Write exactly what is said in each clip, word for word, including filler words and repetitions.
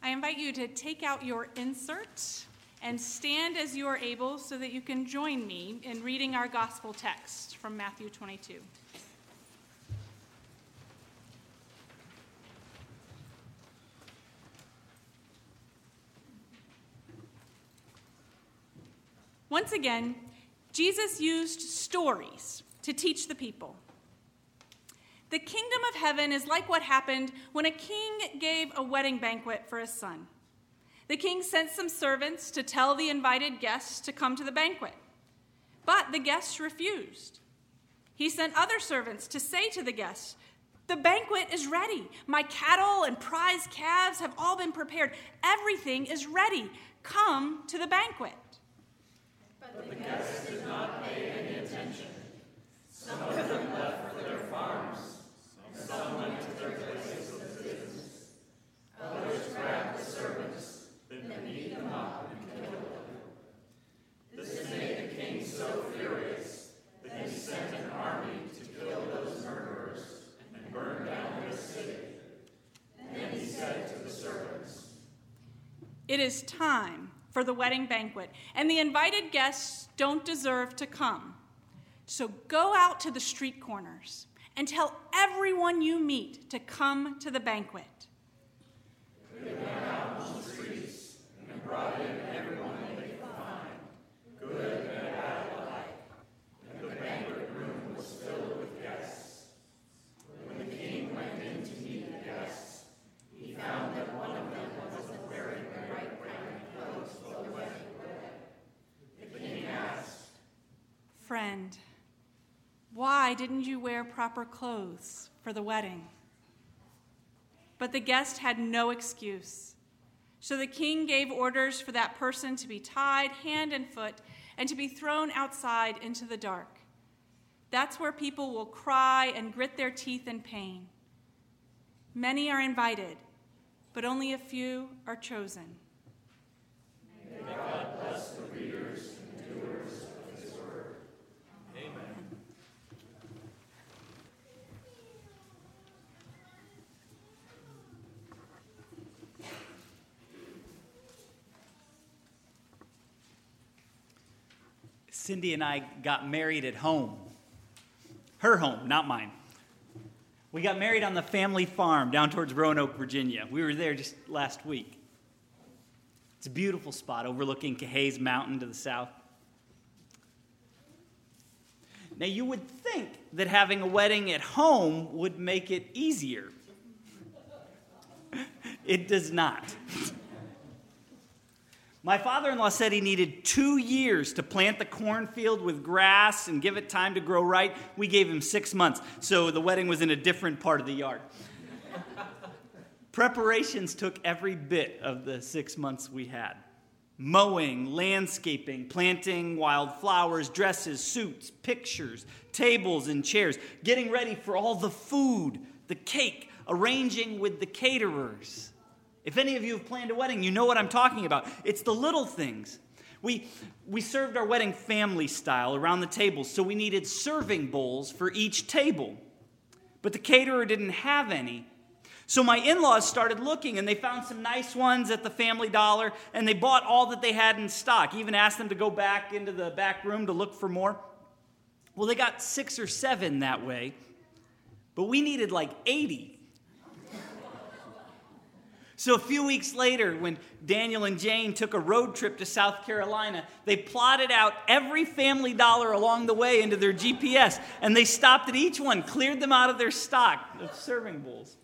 I invite you to take out your insert and stand as you are able so that you can join me in reading our gospel text from Matthew twenty-two. Once again, Jesus used stories to teach the people. The kingdom of heaven is like what happened when a king gave a wedding banquet for his son. The king sent some servants to tell the invited guests to come to the banquet, but the guests refused. He sent other servants to say to the guests, "The banquet is ready. My cattle and prize calves have all been prepared. Everything is ready. Come to the banquet." But the guests did not pay any attention. Some of them left for their farms. Some went to their places of business. Others grabbed the servants, then beat them up and killed them. This made the king so furious that he sent an army to kill those murderers and burn down the city. Then he said to the servants, "It is time for the wedding banquet, and the invited guests don't deserve to come. So go out to the street corners and tell everyone you meet to come to the banquet." They went out on the streets and brought in everyone they could find, good and bad alike, and the banquet room was filled with guests. When the king went in to meet the guests, he found that one of them wasn't wearing the right kind of clothes for the wedding. The king asked, "Friend, why didn't you wear proper clothes for the wedding?" But the guest had no excuse. So the king gave orders for that person to be tied hand and foot and to be thrown outside into the dark. That's where people will cry and grit their teeth in pain. Many are invited, but only a few are chosen. May God bless the readers and doers of his word. Amen. Cindy and I got married at home. Her home, not mine. We got married on the family farm down towards Roanoke, Virginia. We were there just last week. It's a beautiful spot overlooking Cahays Mountain to the south. Now, you would think that having a wedding at home would make it easier. It does not. My father-in-law said he needed two years to plant the cornfield with grass and give it time to grow right. We gave him six months, so the wedding was in a different part of the yard. Preparations took every bit of the six months we had. Mowing, landscaping, planting wildflowers, dresses, suits, pictures, tables, and chairs, getting ready for all the food, the cake, arranging with the caterers. If any of you have planned a wedding, you know what I'm talking about. It's the little things. We, we served our wedding family style around the tables, so we needed serving bowls for each table. But the caterer didn't have any. So my in-laws started looking, and they found some nice ones at the Family Dollar, and they bought all that they had in stock. Even asked them to go back into the back room to look for more. Well, they got six or seven that way, but we needed like eighty. So a few weeks later, when Daniel and Jane took a road trip to South Carolina, they plotted out every Family Dollar along the way into their G P S, and they stopped at each one, cleared them out of their stock of serving bowls.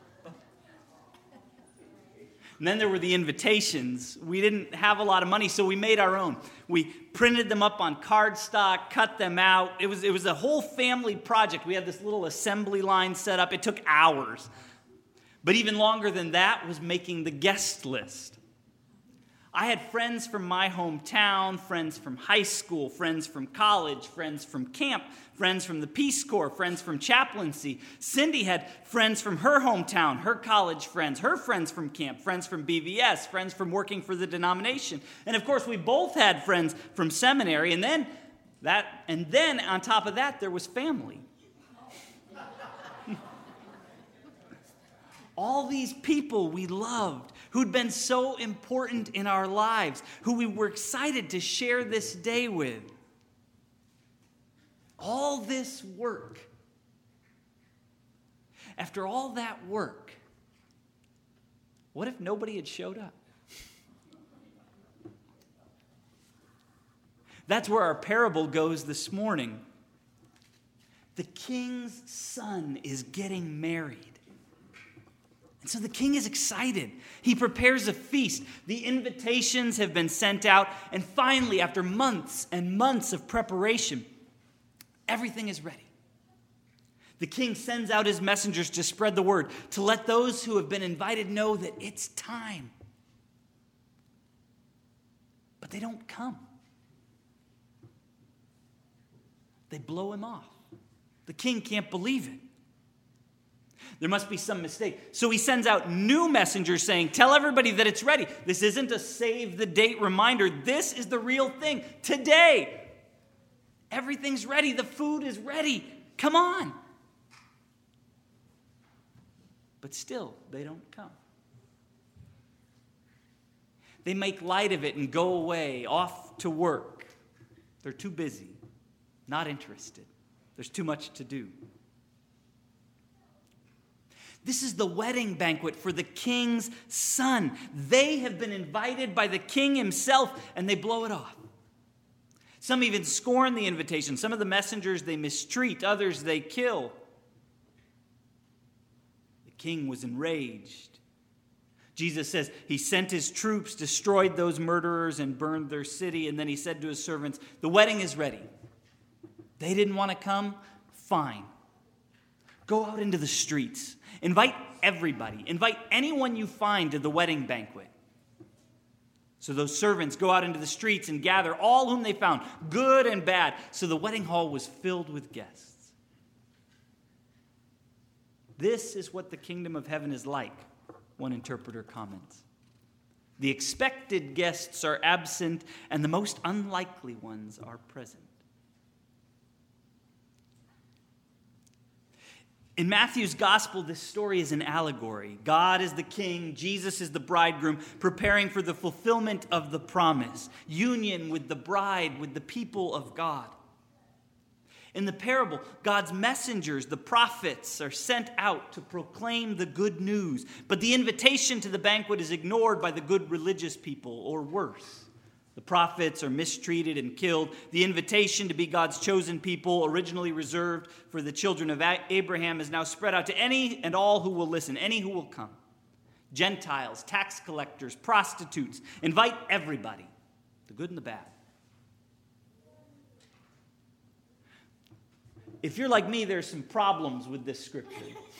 And then there were the invitations. We didn't have a lot of money, so we made our own. We printed them up on cardstock, cut them out. It was, it was a whole family project. We had this little assembly line set up. It took hours. But even longer than that was making the guest list. I had friends from my hometown, friends from high school, friends from college, friends from camp, friends from the Peace Corps, friends from chaplaincy. Cindy had friends from her hometown, her college friends, her friends from camp, friends from B V S, friends from working for the denomination. And of course, we both had friends from seminary. And then that, and then on top of that, there was family. All these people we loved, who'd been so important in our lives, who we were excited to share this day with. All this work. After all that work, what if nobody had showed up? That's where our parable goes this morning. The king's son is getting married. And so the king is excited. He prepares a feast. The invitations have been sent out. And finally, after months and months of preparation, everything is ready. The king sends out his messengers to spread the word, to let those who have been invited know that it's time. But they don't come. They blow him off. The king can't believe it. There must be some mistake. So he sends out new messengers saying, tell everybody that it's ready. This isn't a save the date reminder. This is the real thing. Today, everything's ready. The food is ready. Come on. But still, they don't come. They make light of it and go away, off to work. They're too busy, not interested. There's too much to do. This is the wedding banquet for the king's son. They have been invited by the king himself, and they blow it off. Some even scorn the invitation. Some of the messengers they mistreat, others they kill. The king was enraged. Jesus says he sent his troops, destroyed those murderers, and burned their city. And then he said to his servants, the wedding is ready. They didn't want to come? Fine. Go out into the streets. Invite everybody. Invite anyone you find to the wedding banquet. So those servants go out into the streets and gather all whom they found, good and bad. So the wedding hall was filled with guests. This is what the kingdom of heaven is like, one interpreter comments. The expected guests are absent, and the most unlikely ones are present. In Matthew's gospel, this story is an allegory. God is the king, Jesus is the bridegroom, preparing for the fulfillment of the promise, union with the bride, with the people of God. In the parable, God's messengers, the prophets, are sent out to proclaim the good news, but the invitation to the banquet is ignored by the good religious people, or worse. The prophets are mistreated and killed. The invitation to be God's chosen people, originally reserved for the children of Abraham, is now spread out to any and all who will listen, any who will come. Gentiles, tax collectors, prostitutes. Invite everybody, the good and the bad. If you're like me, there's some problems with this scripture.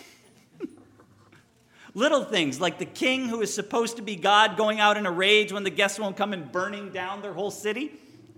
Little things like the king who is supposed to be God going out in a rage when the guests won't come and burning down their whole city.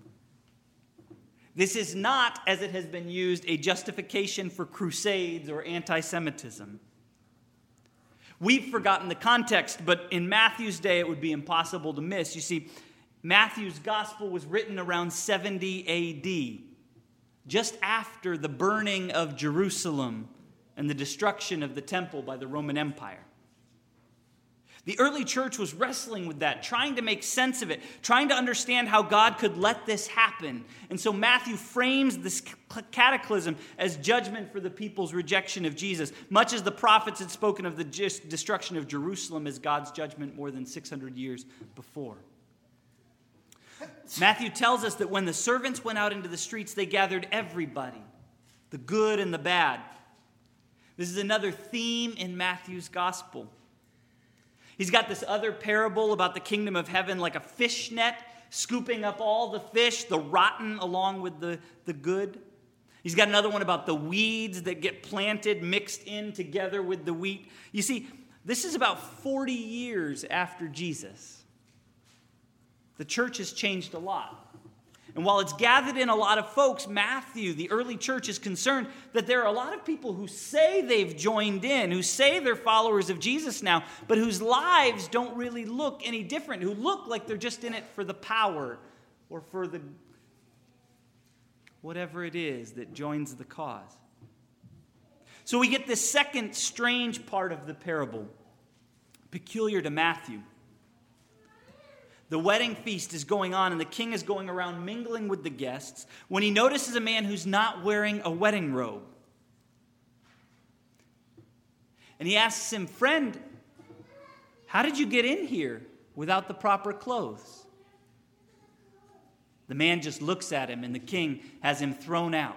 This is not, as it has been used, a justification for crusades or anti-Semitism. We've forgotten the context, but in Matthew's day it would be impossible to miss. You see, Matthew's gospel was written around seventy A D, just after the burning of Jerusalem and the destruction of the temple by the Roman Empire. The early church was wrestling with that, trying to make sense of it, trying to understand how God could let this happen. And so Matthew frames this cataclysm as judgment for the people's rejection of Jesus, much as the prophets had spoken of the destruction of Jerusalem as God's judgment more than six hundred years before. Matthew tells us that when the servants went out into the streets, they gathered everybody, the good and the bad. This is another theme in Matthew's gospel. He's got this other parable about the kingdom of heaven like a fish net, scooping up all the fish, the rotten along with the, the good. He's got another one about the weeds that get planted, mixed in together with the wheat. You see, this is about forty years after Jesus. The church has changed a lot. And while it's gathered in a lot of folks, Matthew, the early church, is concerned that there are a lot of people who say they've joined in, who say they're followers of Jesus now, but whose lives don't really look any different, who look like they're just in it for the power or for the whatever it is that joins the cause. So we get this second strange part of the parable. peculiar to Matthew. The wedding feast is going on, and the king is going around mingling with the guests when he notices a man who's not wearing a wedding robe. And he asks him, "Friend, how did you get in here without the proper clothes?" The man just looks at him, and the king has him thrown out.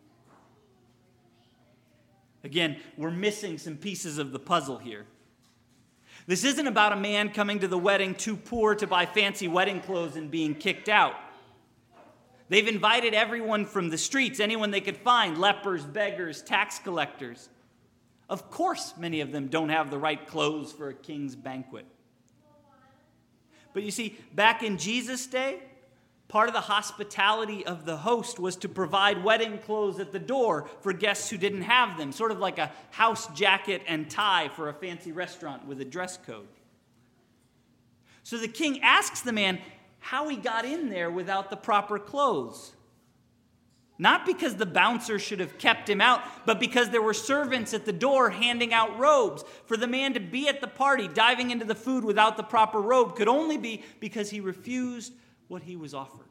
Again, we're missing some pieces of the puzzle here. This isn't about a man coming to the wedding too poor to buy fancy wedding clothes and being kicked out. They've invited everyone from the streets, anyone they could find, lepers, beggars, tax collectors. Of course, many of them don't have the right clothes for a king's banquet. But you see, back in Jesus' day, part of the hospitality of the host was to provide wedding clothes at the door for guests who didn't have them, sort of like a house jacket and tie for a fancy restaurant with a dress code. So the king asks the man how he got in there without the proper clothes. Not because the bouncer should have kept him out, but because there were servants at the door handing out robes. For the man to be at the party, diving into the food without the proper robe, could only be because he refused what he was offered.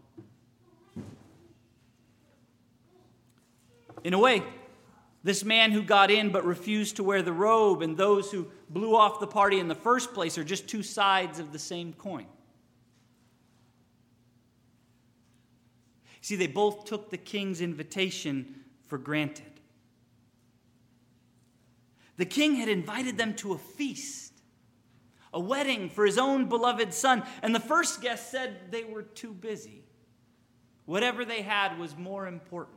In a way, this man who got in but refused to wear the robe and those who blew off the party in the first place are just two sides of the same coin. See, they both took the king's invitation for granted. The king had invited them to a feast, a wedding for his own beloved son, and the first guest said they were too busy. Whatever they had was more important.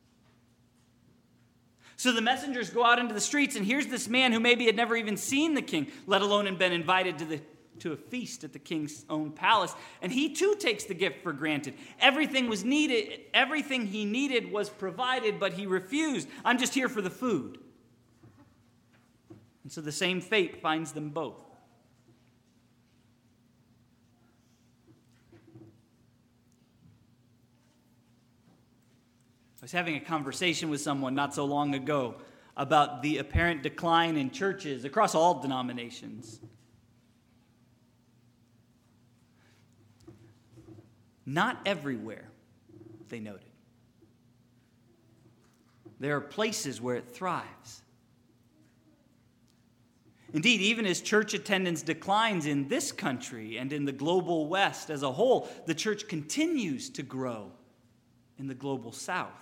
So the messengers go out into the streets, and here's this man who maybe had never even seen the king, let alone had been invited to the to a feast at the king's own palace, and he too takes the gift for granted. Everything was needed, everything he needed was provided, but he refused. I'm just here for the food. And so the same fate finds them both. I was having a conversation with someone not so long ago about the apparent decline in churches across all denominations. Not everywhere, they noted. There are places where it thrives. Indeed, even as church attendance declines in this country and in the global West as a whole, the church continues to grow in the global South.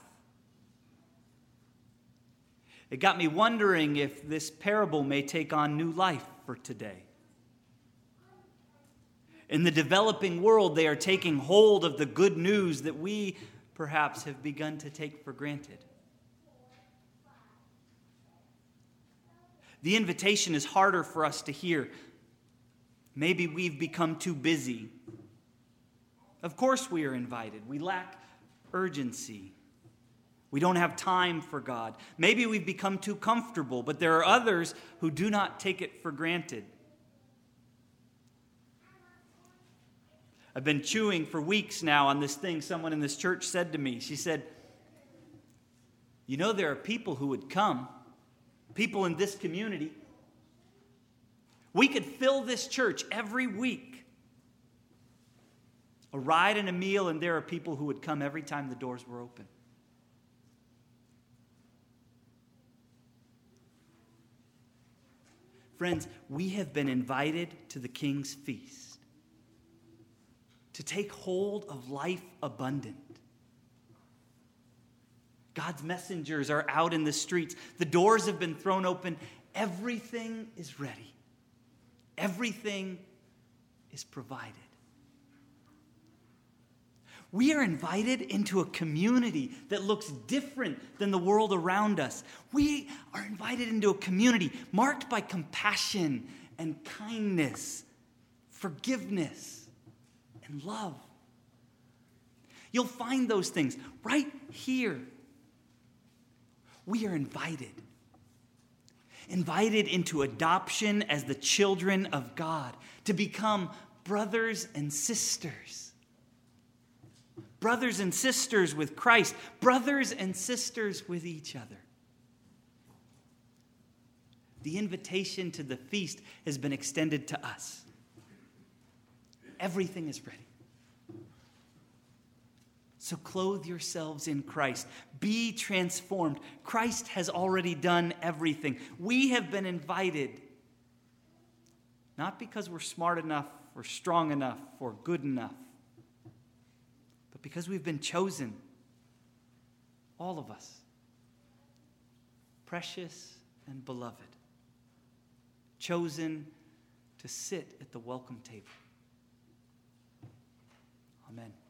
It got me wondering if this parable may take on new life for today. In the developing world, they are taking hold of the good news that we perhaps have begun to take for granted. The invitation is harder for us to hear. Maybe we've become too busy. Of course we are invited. We lack urgency. We don't have time for God. Maybe we've become too comfortable, but there are others who do not take it for granted. I've been chewing for weeks now on this thing someone in this church said to me. She said, "You know, there are people who would come, people in this community. We could fill this church every week. A ride and a meal, and there are people who would come every time the doors were open." Friends, we have been invited to the King's feast, to take hold of life abundant. God's messengers are out in the streets. The doors have been thrown open. Everything is ready. Everything is provided. We are invited into a community that looks different than the world around us. We are invited into a community marked by compassion and kindness, forgiveness, and love. You'll find those things right here. We are invited. Invited into adoption as the children of God, to become brothers and sisters. Brothers and sisters with Christ, brothers and sisters with each other. The invitation to the feast has been extended to us. Everything is ready. So clothe yourselves in Christ. Be transformed. Christ has already done everything. We have been invited, not because we're smart enough or strong enough or good enough, but because we've been chosen. All of us. Precious and beloved. Chosen to sit at the welcome table. Amen.